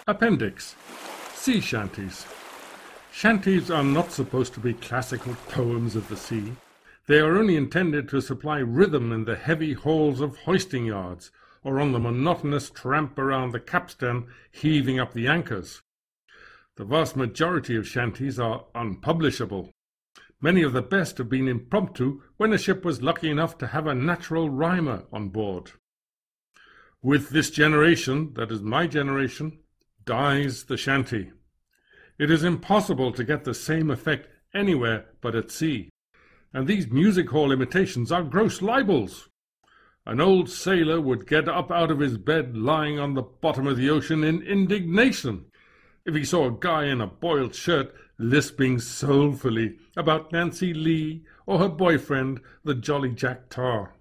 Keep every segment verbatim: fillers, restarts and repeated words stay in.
Appendix: Sea Shanties. Shanties are not supposed to be classical poems of the sea. They are only intended to supply rhythm in the heavy hauls of hoisting yards, or on the monotonous tramp around the capstan heaving up the anchors. The vast majority of shanties are unpublishable. Many of the best have been impromptu when a ship was lucky enough to have a natural rhymer on board. With this generation, that is my generation, dies the shanty. It is impossible to get the same effect anywhere but at sea, and these music hall imitations are gross libels. An old sailor would get up out of his bed lying on the bottom of the ocean in indignation if he saw a guy in a boiled shirt lisping soulfully about Nancy Lee or her boyfriend, the Jolly Jack Tar.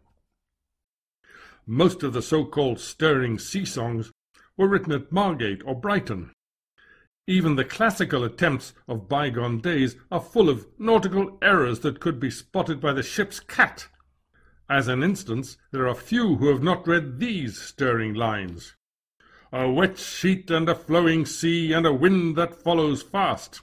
Most of the so-called stirring sea songs were written at Margate or Brighton. Even the classical attempts of bygone days are full of nautical errors that could be spotted by the ship's cat. As an instance, there are few who have not read these stirring lines. A wet sheet and a flowing sea and a wind that follows fast.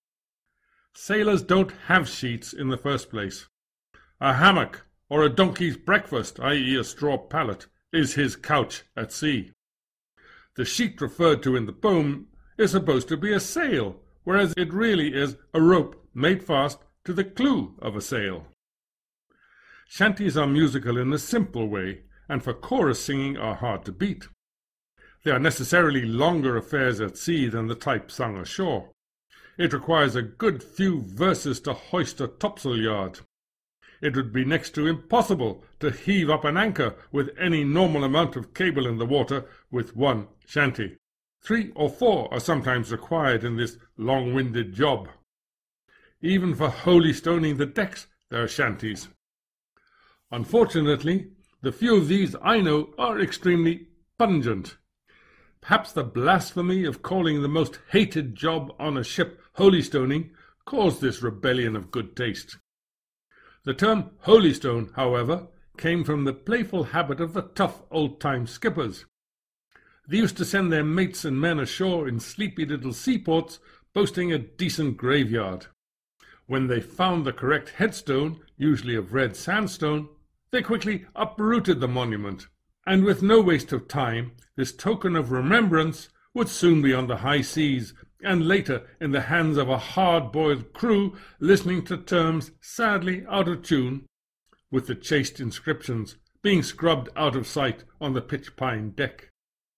Sailors don't have sheets in the first place. A hammock or a donkey's breakfast, that is a straw pallet, is his couch at sea. The sheet referred to in the poem is supposed to be a sail, whereas it really is a rope made fast to the clew of a sail. Shanties are musical in a simple way, and for chorus singing are hard to beat. They are necessarily longer affairs at sea than the type sung ashore. It requires a good few verses to hoist a topsail yard. It would be next to impossible to heave up an anchor with any normal amount of cable in the water with one shanty. Three or four are sometimes required in this long-winded job. Even for holystoning the decks there are shanties. Unfortunately, the few of these I know are extremely pungent. Perhaps the blasphemy of calling the most hated job on a ship holystoning caused this rebellion of good taste. The term holystone, however, came from the playful habit of the tough old-time skippers. They used to send their mates and men ashore in sleepy little seaports, boasting a decent graveyard. When they found the correct headstone, usually of red sandstone, they quickly uprooted the monument, and with no waste of time, this token of remembrance would soon be on the high seas, and later in the hands of a hard-boiled crew listening to terms sadly out of tune, with the chaste inscriptions being scrubbed out of sight on the pitch-pine deck.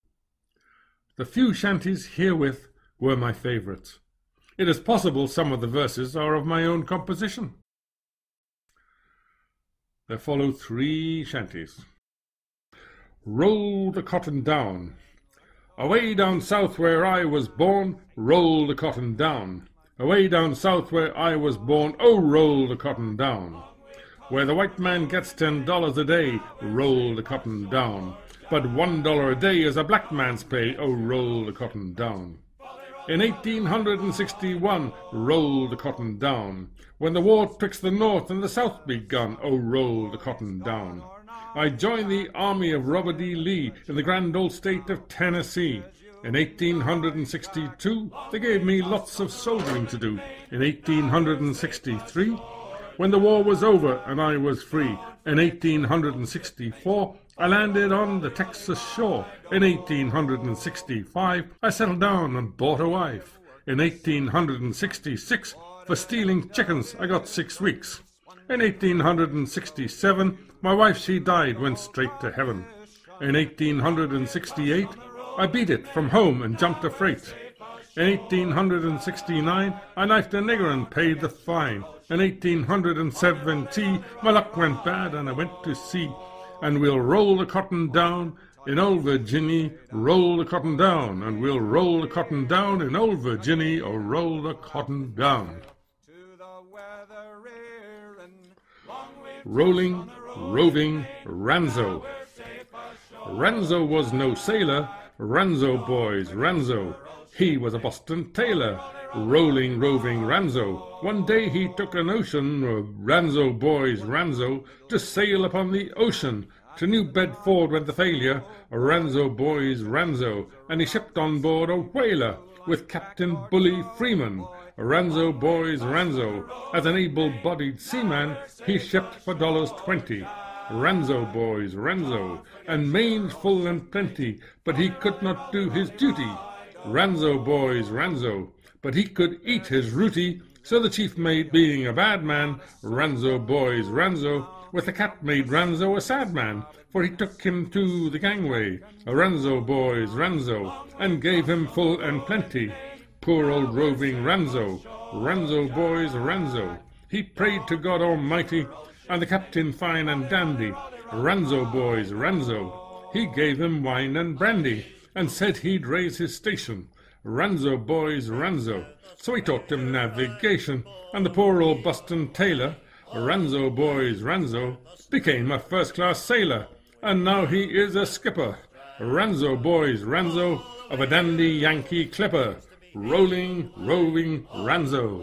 The few shanties herewith were my favourites. It is possible some of the verses are of my own composition. There follow three shanties. Roll the cotton down. Away down south where I was born, roll the cotton down. Away down south where I was born, oh, roll the cotton down. Where the white man gets ten dollars a day, roll the cotton down. But one dollar a day is a black man's pay, oh, roll the cotton down. In eighteen sixty-one, roll the cotton down. When the war twixt the North and the South begun, oh, roll the cotton down. I joined the army of Robert E. Lee in the grand old state of Tennessee. In eighteen sixty-two, they gave me lots of soldiering to do. In eighteen sixty-three, when the war was over and I was free. In eighteen sixty-four, I landed on the Texas shore. In eighteen sixty-five, I settled down and bought a wife. In eighteen sixty-six, for stealing chickens, I got six weeks. In eighteen sixty-seven, my wife, she died, went straight to heaven. In eighteen sixty-eight, I beat it from home and jumped a freight. In eighteen sixty-nine, I knifed a nigger and paid the fine. In eighteen seventy, my luck went bad and I went to sea. And we'll roll the cotton down in old Virginia, roll the cotton down. And we'll roll the cotton down in old Virginia, or roll the cotton down. Rolling, roving, Ranzo. Ranzo was no sailor, Ranzo boys, Ranzo. He was a Boston tailor, rolling, roving Ranzo. One day he took a notion, Ranzo boys, Ranzo, to sail upon the ocean, To New Bedford went the Thalia, Ranzo boys, Ranzo, and he shipped on board a whaler with Captain Bully Freeman. Ranzo boys, Ranzo, as an able-bodied seaman, he shipped for dollars twenty. Ranzo boys, Ranzo, and mange full and plenty, but he could not do his duty. Ranzo boys, Ranzo, but he could eat his rooty. So the chief mate, being a bad man, Ranzo boys, Ranzo, with the cat made Ranzo a sad man, for he took him to the gangway, Ranzo boys, Ranzo, and gave him full and plenty. Poor old roving Ranzo, Ranzo boys, Ranzo, he prayed to God Almighty, and the captain fine and dandy, Ranzo boys, Ranzo, he gave him wine and brandy, and said he'd raise his station, Ranzo boys, Ranzo, so he taught him navigation, and the poor old Boston tailor, Ranzo boys, Ranzo, became a first-class sailor, and now he is a skipper, Ranzo boys, Ranzo, of a dandy Yankee clipper, rolling, roving Ranzo.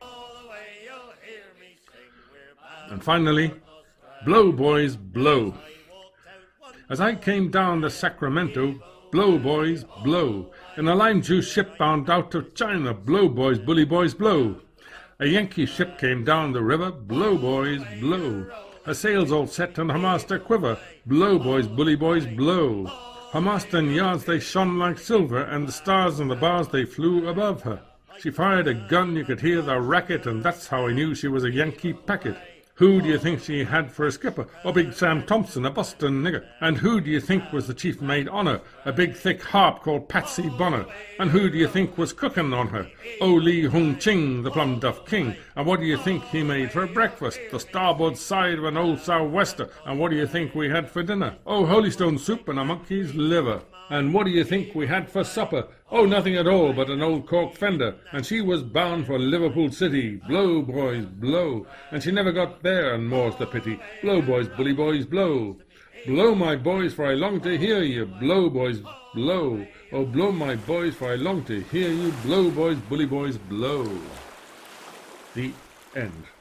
And finally, blow, boys, blow. As I came down the Sacramento, blow, boys, blow. In a lime juice ship bound out of China, blow, boys, bully boys, blow. A Yankee ship came down the river, blow, boys, blow. Her sails all set and her master quiver, blow, boys, bully boys, blow. Her mast and yards they shone like silver, and the stars and the bars they flew above her. She fired a gun, you could hear the racket, and that's how I knew she was a Yankee packet. Who do you think she had for a skipper? Oh, Big Sam Thompson, a Boston nigger. And who do you think was the chief maid on her? A big thick harp called Patsy Bonner. And who do you think was cooking on her? Oh, Lee Hung Ching, the plum duff king. And what do you think he made for breakfast? The starboard side of an old sou'wester. And what do you think we had for dinner? Oh, holystone soup and a monkey's liver. And what do you think we had for supper? Oh, nothing at all but an old cork fender. And she was bound for Liverpool City. Blow, boys, blow. And she never got there, and more's the pity. Blow, boys, bully boys, blow. Blow, my boys, for I long to hear you. Blow, boys, blow. Oh, blow, my boys, for I long to hear you. Blow, boys, bully boys, blow. The end.